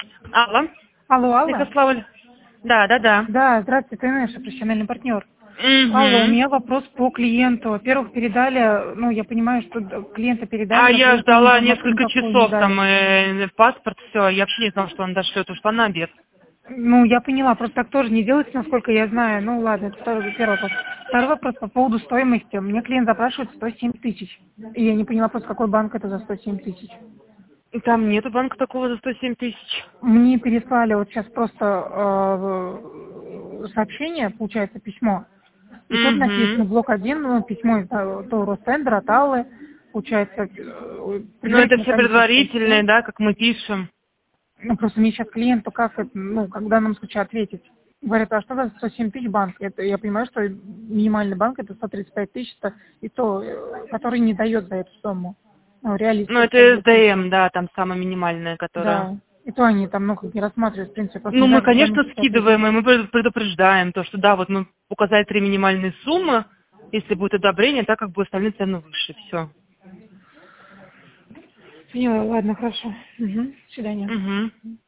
Алло, Алло, алло. Ярославль. Да. Да, здравствуйте, ты наш профессиональный партнер. Алло, у Угу. меня вопрос по клиенту. Во-первых, передали, ну, я понимаю, что клиента передали, А но при я этом ждала информации несколько никакой не часов, дали. там паспорт, все. Я вообще не знала, что он дошлет, ушла на обед. Ну, я поняла, просто так тоже не делается, насколько я знаю. Ну, ладно, это первый вопрос. Второй вопрос по поводу стоимости. Мне клиент запрашивает 107 тысяч. И я не поняла просто, какой банк это за 107 тысяч. И там нету банка такого за 107 тысяч. Мне переслали вот сейчас просто сообщение, получается, письмо. И тут написано Угу. блок 1, ну, письмо из то Ростендера, от Аллы, получается, Ну, это предварительная все комиссия предварительные, 107. да, как мы пишем. Ну, просто мне сейчас клиенту как это, ну, как в данном случае ответить? Говорят, а что за 107 тысяч банк? Это, я понимаю, что минимальный банк это 135 тысяч, это и то, который не дает за эту сумму. Ну, реалист Ну, 52 это тысячи. СДМ, да, там самая минимальная, которая... Да. И то они там, ну, как не рассматривают, в принципе, просто Ну, не мы, знаю, как в данном конечно, случае ответить. скидываем, и мы предупреждаем то, что да, вот мы указали 3 минимальные суммы, если будет одобрение, так как бы остальные цены выше, все. Поняла, ладно, хорошо. Угу. До свидания. Угу.